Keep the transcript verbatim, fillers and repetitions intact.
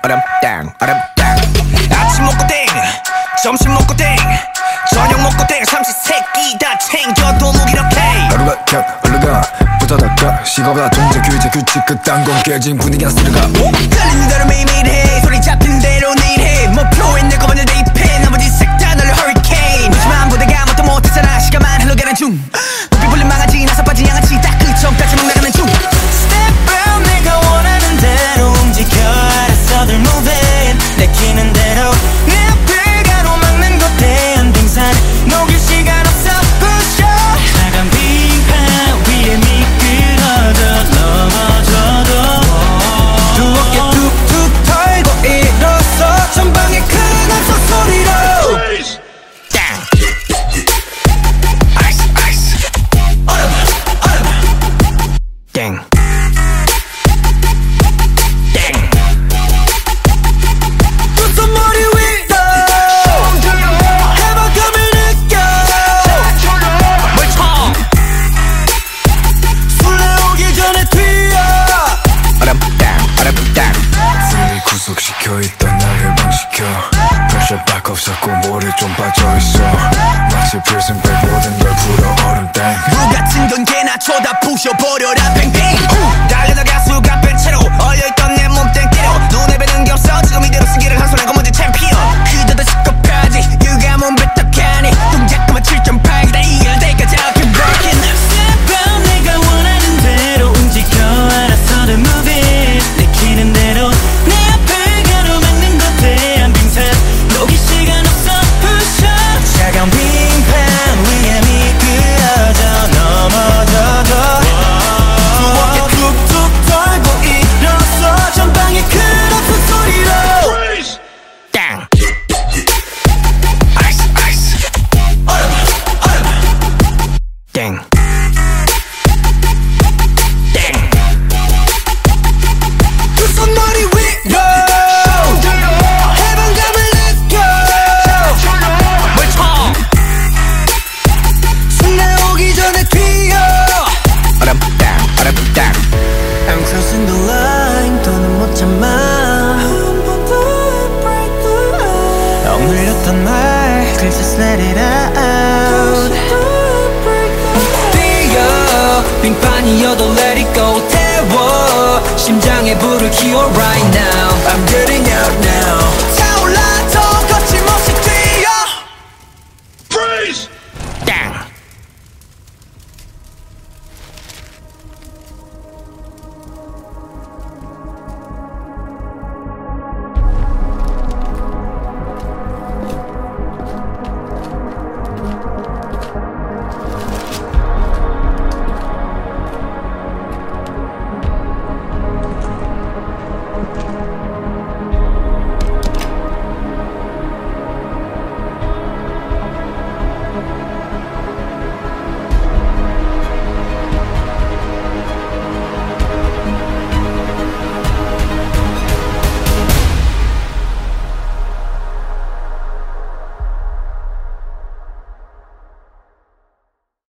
얼음땅 얼음땅. 아침 먹고 땡 점심 먹고 땡 저녁 먹고 땡 삼시세끼 다 챙겨도 무기력해. 하루가 켜 올라가 부다닥가 식어가 통제 규제 규칙 그딴 건 깨진 분위기나 쓸어가. 끌리는 대로 매일매일 해 소리 잡힌 대로 내일 해 목표에 내 거만을 대입해 나머지 색 다 널려 허리케인. 무심한 부대가 뭣도 못했잖아 시간만 흘러가는 중. 높이 불린 망아지 나서 빠진 양아치 딱 그 점까지 막 나가는 중. Step out 내가 원하는 대로 움직여 알아서들 move it 내키는 대로 내 앞을 가로막는 거대한 빙산 녹일 시간 없어 push up. 차가운 빙판 위에 미끄러져 넘어져도 두 어깨 툭툭 털고 일어서 전방에 큰 함성 소리로 땅 아이스 아이스 얼음 얼음 땡 땡. 두 손 머리 위로 해방감을 느껴 멀청 술래 오기 전에 튀어 얼음땅 얼음땅. 분위기 구속시켜 있던 날 해방시켜 프레셔 박 없었고 모래 좀 빠져있어 마치 prison break 모든 걸 풀어 얼음땅. 물 같은 건 개나 쳐다 부셔버려라 팽팽. 달려나가 수가 뺀 채로 얼려있던 내 몸땡 때려 눈에 뵈는 게 없어 지금 이대로 승기를 한 손에 거머쥔 챔피언. 그저도 시겁하지 유가 몸 뱉어가니 동작 그만 칠 점 팔 다 이길 때까지 I'll keep working. Step out 내가 원하는 대로 움직여 알아서들 move it 내키는 대로 내 앞을 가로막는 거대한 빙산 녹일 시간 없어 push up. 차가운 빙판 위에 미끄러져 넘어져도 두 어깨 툭툭 털고 일어서 전방에 큰 아픈 소리로 땅 아이스 아이스 얼음 얼음 땡 땡. 두 손 머리 위로 해방감을 느껴 멀청 술래 오기 전에 튀어 얼음땅 얼음땅. I'm crossing the line 더는 못 참아 한 번 더 break the ice. 억눌렸던 말 그래서 just let it out. 뛰어 빙판이어도 let it go 태워 심장에 불을 키워 right now. I'm getting